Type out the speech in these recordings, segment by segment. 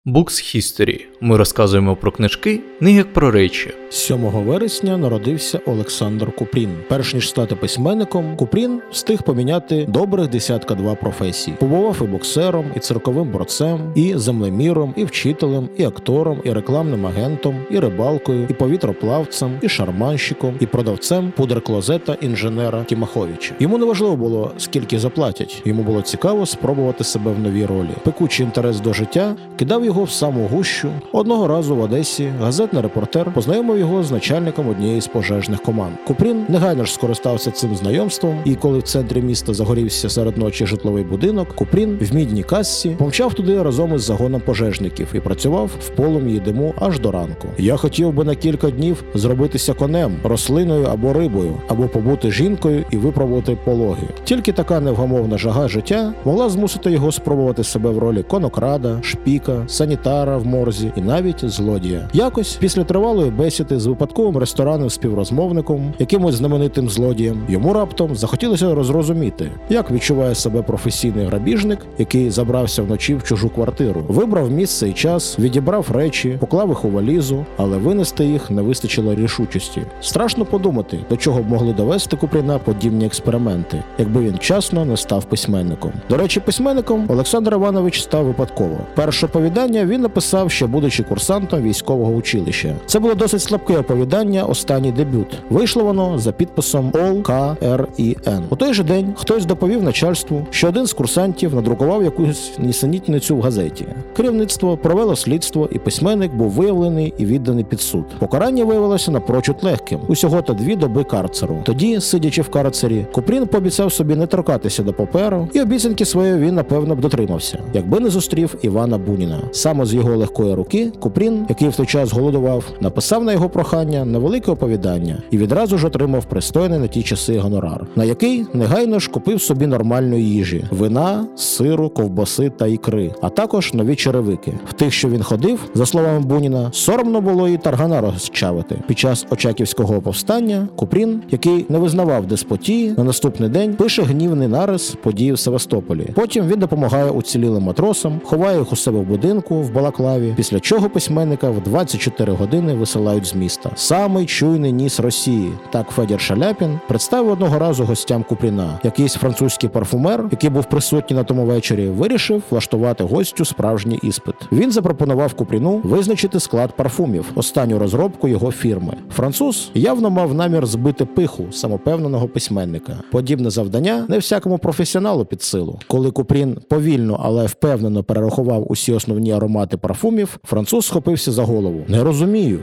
Books History. Ми розказуємо про книжки, не як про речі. 7 вересня народився Олександр Купрін. Перш ніж стати письменником, Купрін встиг поміняти добрих 12 професій. Побував і боксером, і цирковим борцем, і землеміром, і вчителем, і актором, і рекламним агентом, і рибалкою, і повітроплавцем, і шарманщиком, і продавцем пудр-клозета інженера Тімаховича. Йому не важливо було, скільки заплатять. Йому було цікаво спробувати себе в новій ролі. Пекучий інтерес до життя кидав його в саму гущу. Одного разу в Одесі газетний репортер познайомив його з начальником однієї з пожежних команд. Купрін негайно ж скористався цим знайомством, і коли в центрі міста загорівся серед ночі житловий будинок, Купрін в мідній касці помчав туди разом із загоном пожежників і працював в полум'ї диму аж до ранку. «Я хотів би на кілька днів зробитися конем, рослиною або рибою, або побути жінкою і випробувати пологи». Тільки така невгамовна жага життя могла змусити його спробувати себе в ролі конокрада, шпіка, санітара в морзі і навіть злодія. Якось, після тривалої бесіди з випадковим ресторанним співрозмовником, якимось знаменитим злодієм, йому раптом захотілося розрозуміти, як відчуває себе професійний грабіжник, який забрався вночі в чужу квартиру. Вибрав місце і час, відібрав речі, поклав їх у валізу, але винести їх не вистачило рішучості. Страшно подумати, до чого б могли довести Купріна подібні експерименти, якби він вчасно не став письменником. До речі, письменником Олександр Іванович став випадково. Перше оповідання він написав, ще будучи курсантом військового училища. Це було досить слабке оповідання, останній дебют. Вийшло воно за підписом ОЛ.К.Р.І.Н. У той же день хтось доповів начальству, що один з курсантів надрукував якусь нісенітницю в газеті. Керівництво провело слідство, і письменник був виявлений і відданий під суд. Покарання виявилося напрочуд легким. Усього-то 2 доби карцеру. Тоді, сидячи в карцері, Купрін пообіцяв собі не торкатися до паперу, і обіцянки своєї він, напевно, б дотримався, якби не зустрів Івана Буніна. Саме з його легкої руки Купрін, який в той час голодував, написав на його прохання невелике оповідання і відразу ж отримав пристойний на ті часи гонорар, на який негайно ж купив собі нормальної їжі – вина, сиру, ковбаси та ікри, а також нові черевики. В тих, що він ходив, за словами Буніна, соромно було і таргана розчавити. Під час Очаківського повстання Купрін, який не визнавав деспотії, на наступний день пише гнівний нарис подій в Севастополі. Потім він допомагає уцілілим матросам, ховає їх у себе в будинку в Балаклаві, після чого письменника в 24 години висилають з міста. Самий чуйний ніс Росії, так Федір Шаляпін представив одного разу гостям Купріна. Якийсь французький парфумер, який був присутній на тому вечорі, вирішив влаштувати гостю справжній іспит. Він запропонував Купріну визначити склад парфумів, останню розробку його фірми. Француз явно мав намір збити пиху самопевненого письменника. Подібне завдання не всякому професіоналу під силу. Коли Купрін повільно, але впевнено перерахував усі основні аромати парфумів, француз схопився за голову. «Не розумію,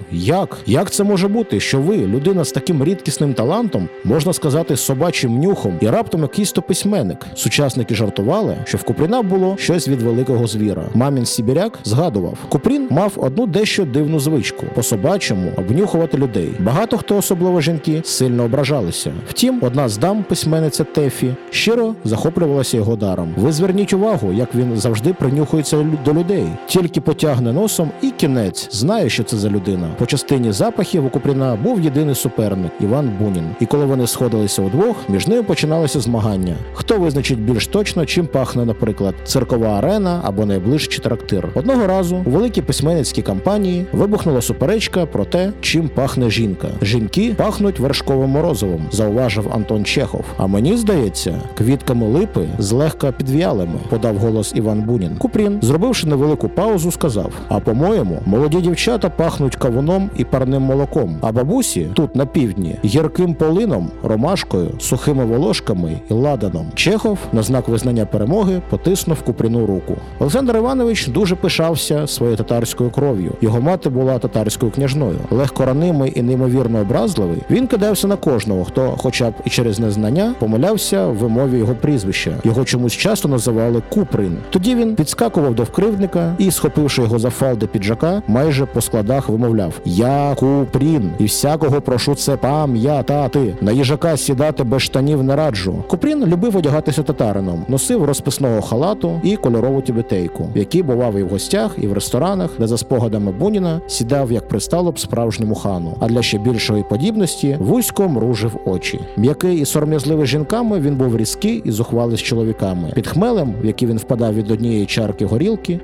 як це може бути, що ви, людина з таким рідкісним талантом, можна сказати, собачим нюхом, і раптом якийсь то письменник?» Сучасники жартували, що в Купріна було щось від великого звіра. Мамін Сібіряк згадував, Купрін мав одну дещо дивну звичку – по-собачому обнюхувати людей. Багато хто, особливо жінки, сильно ображалися. Втім, одна з дам, письменниця Тефі, щиро захоплювалася його даром. Ви зверніть увагу, як він завжди принюхується до людей. Тільки потягне носом і кінець, знає, що це за людина. По частині запахів у Купріна був єдиний суперник – Іван Бунін. І коли вони сходилися удвох, між ними починалося змагання. Хто визначить більш точно, чим пахне, наприклад, циркова арена або найближчий трактир. Одного разу у великій письменницькій кампанії вибухнула суперечка про те, чим пахне жінка. «Жінки пахнуть вершковим морозивом», зауважив Антон Чехов. «А мені здається, квітками липи злегка підв'ялими», подав голос Іван Бунін. Купрін, зробивши невелику паузу, сказав: «А по-моєму, молоді дівчата пахнуть кавуном і парним молоком, а бабусі тут на півдні гірким полином, ромашкою, сухими волошками і ладаном». Чехов на знак визнання перемоги потиснув Купріну руку. Олександр Іванович дуже пишався своєю татарською кров'ю. Його мати була татарською княжною. Легко ранимий і неймовірно образливий, він кидався на кожного, хто хоча б і через незнання помилявся в вимові його прізвища. Його чомусь часто називали Куприн. Тоді він підскакував до вкривдника і, схопивши його за фалди піджака, майже по складах вимовляв: «Я Купрін, і всякого прошу це пам'ятати. На їжака сідати без штанів не раджу». Купрін любив одягатися татарином, носив розписного халату і кольорову тюбетейку, в якій бував і в гостях, і в ресторанах, де за спогадами Буніна сідав, як пристало б справжньому хану, а для ще більшої подібності вузько мружив очі. М'який і сором'язливий жінками, він був різкий і зухвалий з чоловіками. Під хмелем, в який він впадав від однієї чарки горілки, ліс носив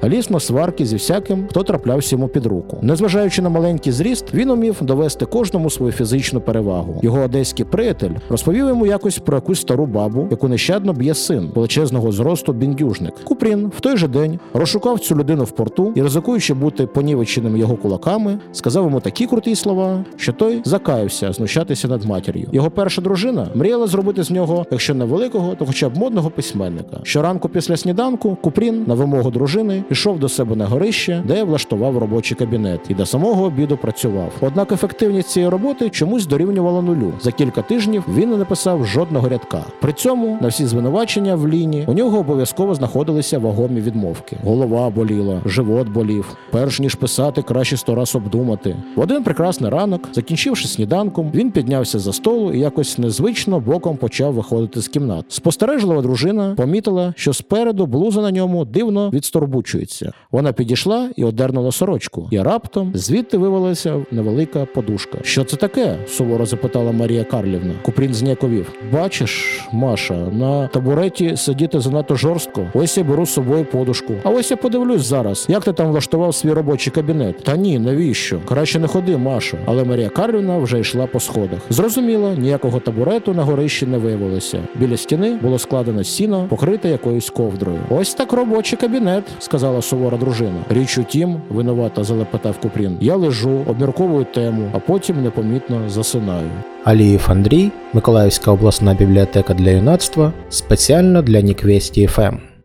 сварки зі всяким, хто траплявся йому під руку. Незважаючи на маленький зріст, він умів довести кожному свою фізичну перевагу. Його одеський приятель розповів йому якось про якусь стару бабу, яку нещадно б'є син величезного зросту біндюжник. Купрін в той же день розшукав цю людину в порту і, ризикуючи бути понівеченим його кулаками, сказав йому такі круті слова, що той закаявся знущатися над матір'ю. Його перша дружина мріяла зробити з нього, якщо не великого, то хоча б модного письменника. Щоранку після сніданку Купрін на вимогу дружини пішов до себе на горище, де влаштував робочий кабінет, і до самого обіду працював. Однак ефективність цієї роботи чомусь дорівнювала нулю. За кілька тижнів він не написав жодного рядка. При цьому на всі звинувачення в ліні у нього обов'язково знаходилися вагомі відмовки. Голова боліла, живот болів. Перш ніж писати, краще 100 раз обдумати. В один прекрасний ранок, закінчивши сніданком, він піднявся за столу і якось незвично боком почав виходити з кімнат. Спостережлива дружина помітила, що спереду блуза на ньому дивно відсторбучується. Вона підійшла і одернула сорочку. І раптом звідти вивалилася невелика подушка. «Що це таке?» – суворо запитала Марія Карлівна. Купрін зніяковів. «Бачиш, Маша, на табуреті сидіти занадто жорстко. Ось я беру з собою подушку. А ось я подивлюсь зараз, як ти там влаштував свій робочий кабінет». «Та ні, навіщо? Краще не ходи, Машо». Але Марія Карлівна вже йшла по сходах. Зрозуміло, ніякого табурету на горищі не виявилося. Біля стіни було складено сіно, покрите якоюсь ковдрою. «Ось так робочий кабінет», – сказала сувора дружина. «Річ у тім», – винувато залепетав Купрін, – «я лежу, обмірковую тему, а потім непомітно засинаю». Алієв Андрій, Миколаївська обласна бібліотека для юнацтва, спеціально для Ніквесті ФМ.